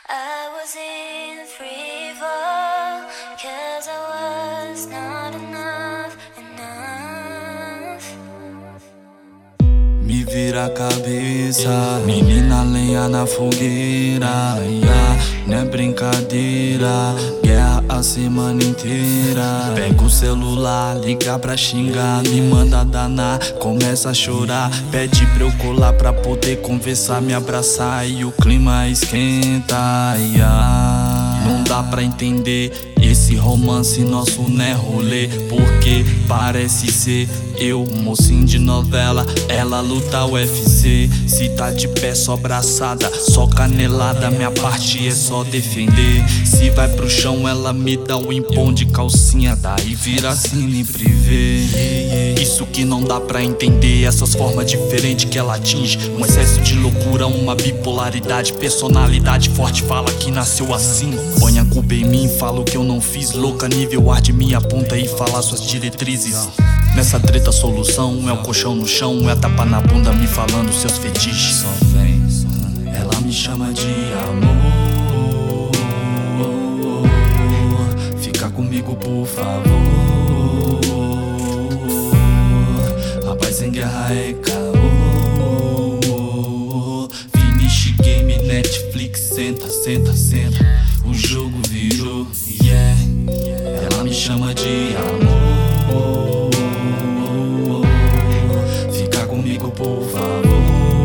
I was in free fall, 'cause I was not enough. Me vira a cabeça, menina, lenha na fogueira, não é brincadeira, guerra a semana inteira. Pega o celular, liga pra xingar, me manda danar, começa a chorar, pede pra eu colar pra poder conversar, me abraçar e o clima esquenta. Não dá pra entender esse romance nosso, né, rolê, porque parece ser eu, mocinho de novela, ela luta UFC. Se tá de pé, só braçada, só canelada, minha parte é só defender. Se vai pro chão, ela me dá um empom de calcinha, daí vira cine privê. Isso que não dá pra entender, essas formas diferentes que ela atinge. Um excesso de loucura, uma bipolaridade, personalidade forte, fala que nasceu assim. Põe a culpa em mim, fala o que eu não fiz, louca nível ar de minha ponta e fala suas diretrizes. Nessa treta a solução é o colchão no chão, é a tapa na bunda me falando seus fetiches. Só vem, ela me chama de amor, fica comigo por favor. A paz em guerra é caô. Finish game, Netflix, senta, senta, senta, o jogo virou, yeah. Ela me chama de amor, fica comigo por favor.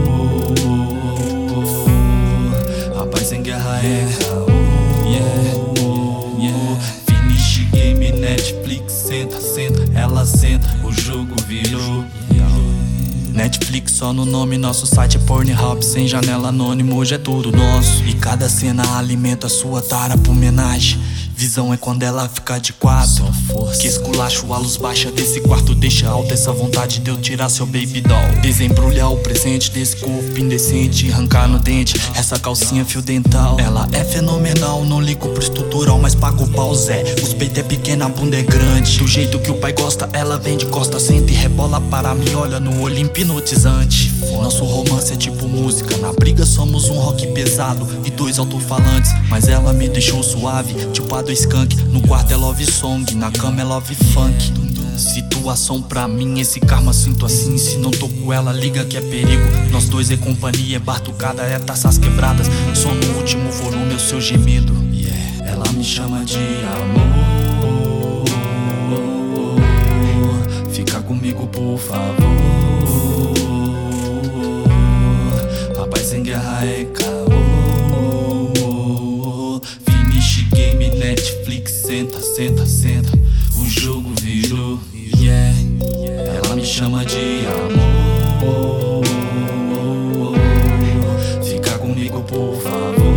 A paz em guerra é caô, yeah, yeah. Finish game, Netflix, senta, senta, ela senta, o jogo virou. Netflix só no nome, nosso site é Pornhub, sem janela anônimo, hoje é tudo nosso. E cada cena alimenta sua tara por homenagem. Visão é quando ela fica de quatro, que esculacho, a luz baixa desse quarto deixa alta essa vontade de eu tirar seu baby doll. Desembrulhar o presente desse corpo indecente, arrancar no dente essa calcinha fio dental. Ela é fenomenal, não ligo pro estrutural, mas pago o pau Zé. Os peitos é pequeno, a bunda é grande, do jeito que o pai gosta, ela vem de costa, senta e rebola para mim, olha no olho hipnotizante. Nosso romance é tipo música, na briga somos um rock pesado e dois alto-falantes, mas ela me deixou suave, tipo a do Skunk. No quarto é love song, na cama é love funk. Situação pra mim, esse karma sinto assim. Se não tô com ela, liga que é perigo. Nós dois é companhia, é bartucada, é taças quebradas. Só no último volume é o seu gemido, yeah. Ela me chama de amor, fica comigo por favor. A paz em guerra é caô. Finish game, Netflix, senta, senta, senta, o jogo virou, yeah. Ela me chama de amor, fica comigo por favor.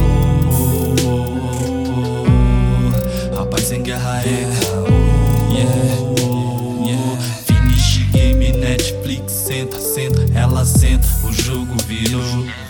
A paz em guerra é caô, yeah, yeah. Finish game, Netflix, senta, senta, ela senta, o jogo virou.